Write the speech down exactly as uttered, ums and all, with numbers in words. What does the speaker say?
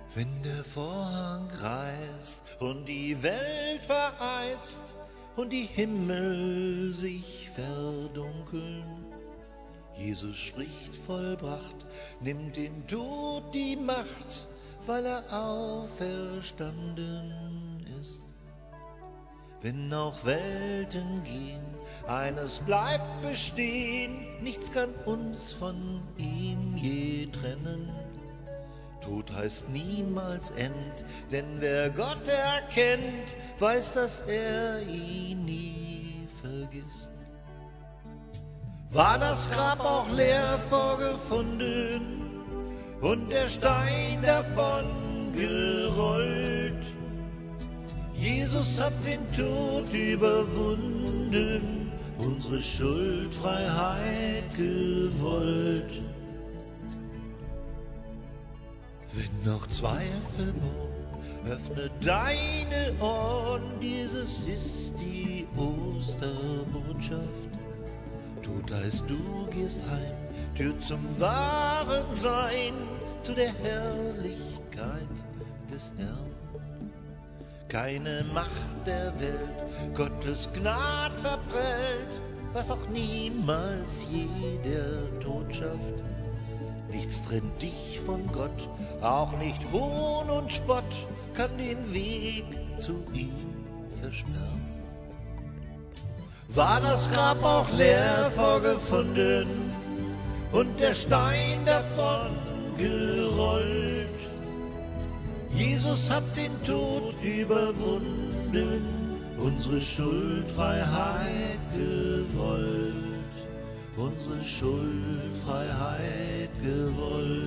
Wenn der Vorhang reißt und die Welt vereist und die Himmel sich verdunkeln, Jesus spricht vollbracht, nimmt dem Tod die Macht, weil er auferstanden ist. Wenn auch Welten gehen, eines bleibt bestehen, nichts kann uns von ihm je trennen. Tod heißt niemals End, denn wer Gott erkennt, weiß, dass er ihn nie vergisst. War das Grab auch leer vorgefunden und der Stein davon gerollt? Jesus hat den Tod überwunden, unsere Schuldfreiheit gewollt. Wenn noch Zweifel wohnen, öffne deine Ohren, dieses ist die Osterbotschaft. Tod heißt, du gehst heim, Tür zum wahren Sein, zu der Herrlichkeit des Herrn. Keine Macht der Welt, Gottes Gnad verprellt, was auch niemals jeder Tod schafft. Nichts trennt dich von Gott, auch nicht Hohn und Spott kann den Weg zu ihm versperren. War das Grab auch leer vorgefunden und der Stein davon gerollt? Jesus hat den Tod überwunden, unsere Schuldfreiheit gewollt, unsere Schuldfreiheit gewollt.